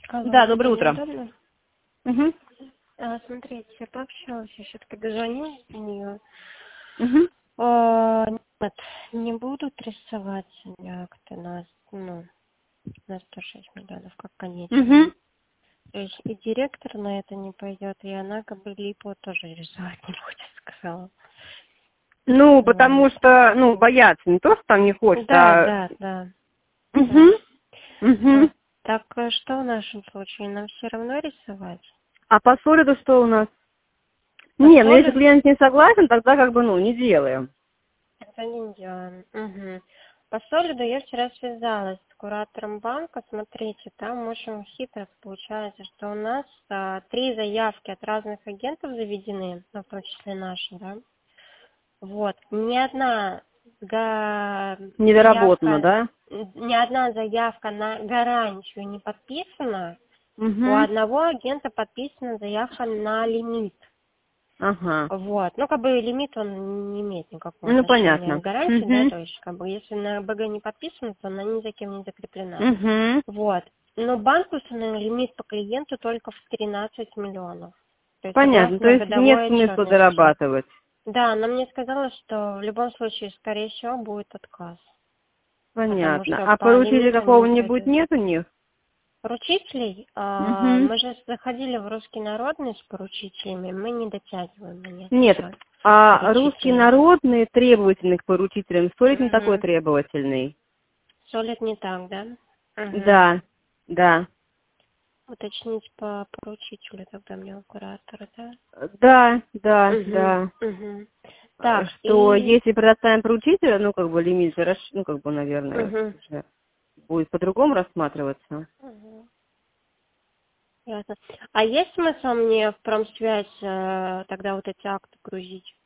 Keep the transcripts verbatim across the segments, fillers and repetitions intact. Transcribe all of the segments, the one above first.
Алло, Да, доброе Евгения, утро. удобно? Угу. А, смотрите, я пообщалась, я все-таки дозвонилась до нее. Угу. А, нет, не будут рисовать акты на, ну, на сто шесть миллионов, как Угу. конечные. То есть и директор на это не пойдет, и она как бы липу тоже рисовать не будет, сказала. Ну, Вот. потому что, ну, боятся, не то, что там не хочет, Да, а... да, да, да. Угу. Угу. Вот. Так э, что в нашем случае? Нам все равно рисовать? А по солиду что у нас? По Не, ну если соли? клиент не согласен, тогда как бы, ну, не делаем. Это не делаем. Угу. По солиду я вчера связалась с куратором банка. Смотрите, там очень хитро получается, что у нас а, три заявки от разных агентов заведены, ну, в том числе наши, да. Вот. Ни одна га- Недоработано, заявка, да? ни одна заявка на гарантию не подписана. У Угу. одного агента подписана заявка на лимит. Ага. Вот. Ну, как бы лимит, он не имеет никакого Ну, отношения понятно. к гарантии, да, Угу. то есть, как бы, если на БГ не подписано, то она ни за кем не закреплена. Угу. Вот. Но банк установил лимит по клиенту только в тринадцать миллионов. То есть, Понятно, то согласно есть нет годовой смысла отчетности. зарабатывать. Да, она мне сказала, что в любом случае, скорее всего, будет отказ. Потому Понятно. что А по поручителя лимитам не какого-нибудь пройдет. нет у них? Поручителей, а, Угу. мы же заходили в русский народный с поручителями, мы не дотягиваем, нет, Нет, все а русский поручителей. народный требовательный к поручителям, столик не такой Угу. требовательный. Солит не так, да? Угу. Да, да. Уточнить по поручителю тогда мне у куратора, да? Да, да, Угу. да. Угу. А, Так, Что и... если предоставим поручителя, ну, как бы лимит же, расш- ну, как бы, наверное, Угу. уже будет по-другому рассматриваться. Угу. Ясно. А есть смысл мне в промсвязь э, тогда вот эти акты грузить?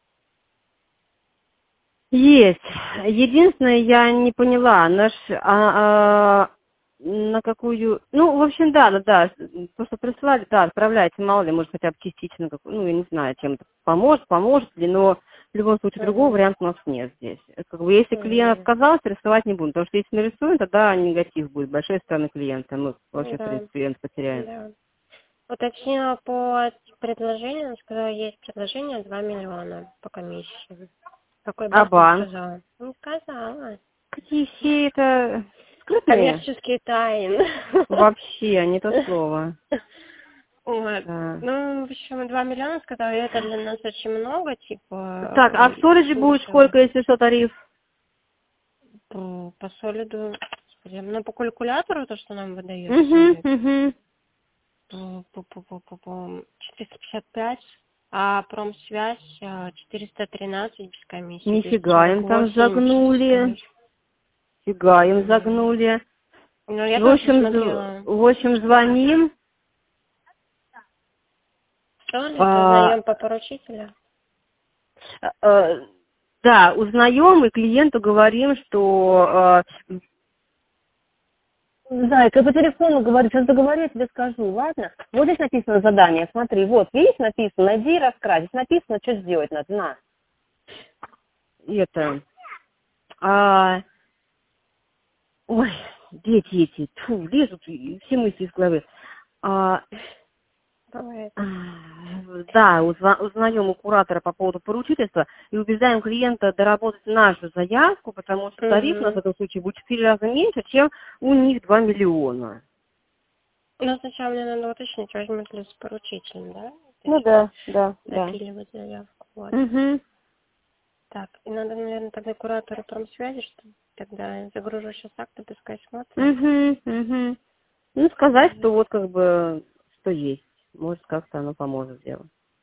Есть. Единственное, я не поняла, наш, а, а, на какую... Ну, в общем, да, да, да, то, что присылали, да, отправляйте, мало ли, может, хотя бы частично, как- ну, я не знаю, чем-то поможет, поможет ли, но в любом случае другого Угу. варианта у нас нет здесь. Это как бы, если клиент Угу. отказался, рисовать не будем, потому что если нарисуем, тогда негатив будет, большой стороны клиента, мы вообще, в Да, принципе, клиента потеряем. да. Уточнила по предложению, она сказала, есть предложение два миллиона по комиссии. Какой А банк не банк? сказала? Не сказала. Какие все это скрытные? Коммерческие тайны. Вообще, не то слово. Вот. Да. Ну, в общем, два миллиона сказала, и это для нас очень много, типа, Так, а в э, сторидже будет ничего. сколько, если что, тариф? По, по солиду, господи, ну, по калькулятору, то, что нам выдает Угу, солид, угу. по, по, по, по, по, по четыреста пятьдесят пять, а промсвязь э, четыреста тринадцать без комиссии, двести Нифига сорок им там восемь без загнули. комиссии. Фига им Мгм. загнули. Ну, я В тоже общем, з- смотрела. в общем, звоним. Солид а, узнаем по поручителю. а, да, узнаем и клиенту говорим, что... а, Зайка, по телефону говорю, сейчас договорю, я тебе скажу, ладно? Вот здесь написано задание, смотри, вот, видишь, написано, найди и раскрась. Здесь написано, что сделать надо, на. Это... А, ой, дети эти, тьфу, лезут, и все мысли из головы. А, Бывает. а, да, узна- узнаем у куратора по поводу поручительства и убеждаем клиента доработать нашу заявку, потому что тариф у нас в Угу. этом случае будет в четыре раза меньше, чем у них два миллиона. Ну, сначала мне надо уточнить, возьмет ли с поручителем, да? То Ну есть да, да, да. допиливать заявку. Вот. Угу, Так, и надо, наверное, тогда куратору промсвязи, что тогда я загружу сейчас акты, пускай смотрят. угу, угу. Ну, сказать, что вот как бы, что есть. Может, как-то оно поможет делу.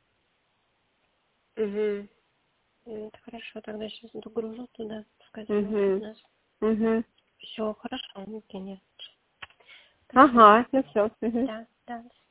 Угу. Это хорошо, тогда сейчас загружу туда, пускай смотрят Угу, нас. угу. Все, хорошо, Евгения. Спасибо. Ага, ну все. Да, да.